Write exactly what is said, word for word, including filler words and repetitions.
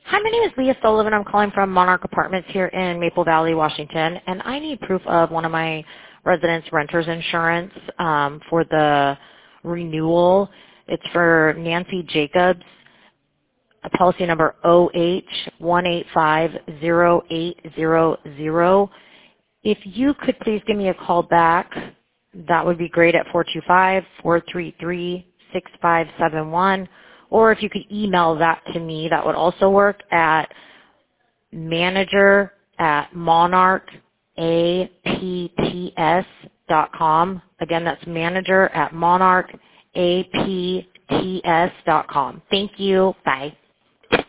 Hi, my name is Leah Sullivan. I'm calling from Monarch Apartments here in Maple Valley, Washington, and I need proof of one of my residents' renter's insurance um, for the renewal. It's for Nancy Jacobs, a policy number O H one eight five zero eight zero zero. If you could please give me a call back, that would be great at four two five, four three three, six five seven one. Or if you could email that to me, that would also work at manager at monarch A P T S dot com. Again, that's manager at monarch A P T S dot com. Thank you. Bye.